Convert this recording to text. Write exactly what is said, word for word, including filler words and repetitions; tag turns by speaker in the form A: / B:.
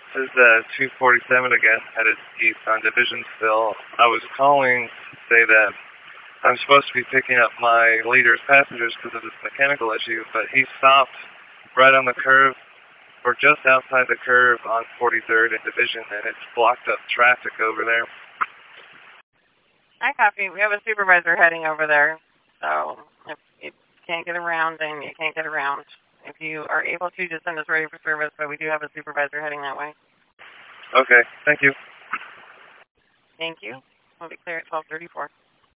A: This is uh, two forty-seven again, headed east on Divisionsville. I was calling to say that I'm supposed to be picking up my leader's passengers because of this mechanical issue, but he stopped right on the curve, or just outside the curve on forty-third and Division, and it's blocked up traffic over there.
B: I copy. We have a supervisor heading over there, so if you can't get around, then you can't get around. If you are able to, just send us ready for service, but we do have a supervisor heading that way.
A: Okay, thank you.
B: Thank you. We'll be clear at twelve thirty-four.